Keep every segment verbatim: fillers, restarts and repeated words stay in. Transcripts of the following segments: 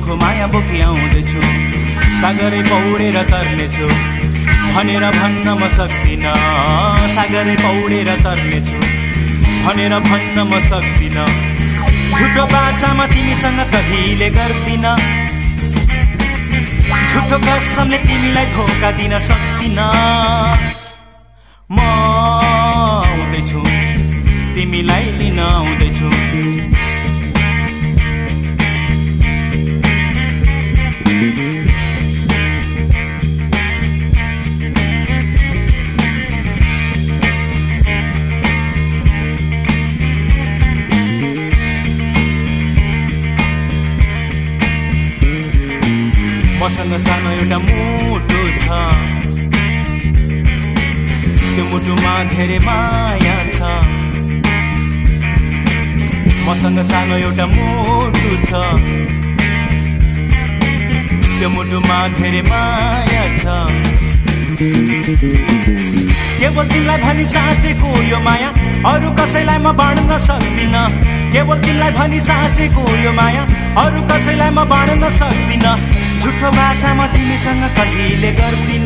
चोखो माया बोकी आउँदैछु, सागरै पौडेर तर्नेछु भनेर भन्न म सक्दिन, सागरै पौडेर तर्नेछु भनेर भन्न म सक्दिन। झुटो बाचामा तिमीसँग कहिले गर्दिन, झुटो कसमले तिमीलाई धोका दिन सक्दिन। म आउँदैछु, तिमीलाई लिन आउँदैछु। मसँग सानो एउटा मुटु छ, त्यो मुटुमा धेरै माया छ। मसँग सानो एउटा मुटु छ, त्यो मुटुमा धेरै माया छ। केवल तिमीलाई भनी साँचेको यो माया अरू कसैलाई म बाँड्न सक्दिन, केवल तिमीलाई भनी साँचेको यो माया अरू कसैलाई म बाँड्न सक्दिन। झुटो बाचा म तिमीसँग कहिले गर्दिन,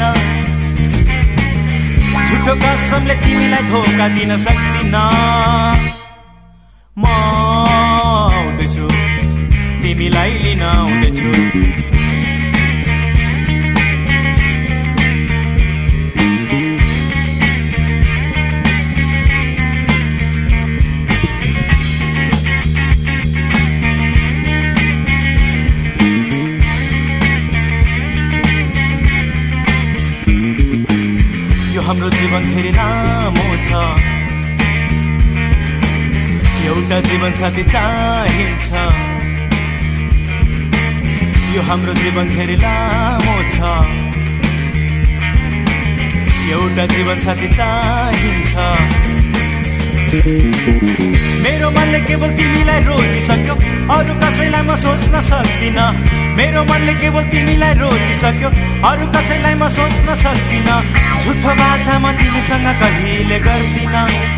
झुटो कसमले तिमीलाई धोका दिन सक्दिन। म आउँदैछु, तिमीलाई लिन आउँदैछु। हाम्रो जीवन धेरै लामो छ, एउटा जीवन साथी चाहिन्छ। यो हाम्रो जीवन धेरै लामो छ, एउटा जीवन साथी चाहिन्छ। मेरो मनले केवल तिमीलाई रोजिसक्यो, अरू कसैलाई म सोच्न सक्दिन। मेरो मनले केवल तिमीलाई रोजिसक्यो, अरू कसैलाई म सोच्न सक्दिन। झुटो बाचा म तिमीसँग कहिले गर्दिन,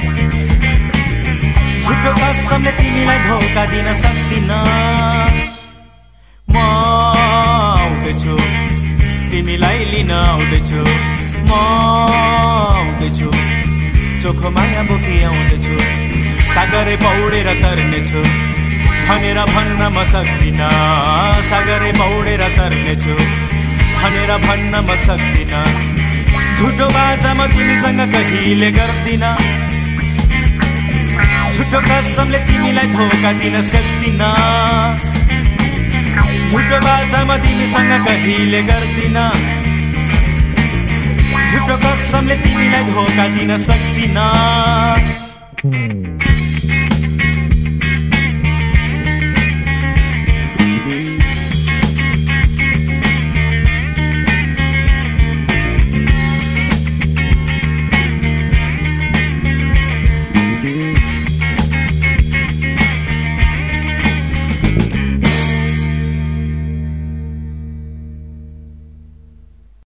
झुटो कसमले तिमीलाई धोका दिन सक्दिन। म आउँदैछु, तिमीलाई लिन आउँदैछु। म आउँदैछु, चोखो माया बोकी आउँदैछु, सागरै पौडेर तर्नेछु भनेर भन्न म सक्दिन, सागरै पौडेर तर्नेछु भनेर भन्न म सक्दिन। झुटो बाचा म तिमीसँग कहिले गर्दिन, झुटो कसमले तिमीलाई धोका दिन सक्दिन। झुटो बाचा म तिमीसँग कहिले गर्दिन, झुटो कसमले तिमीलाई धोका दिन सक्दिन।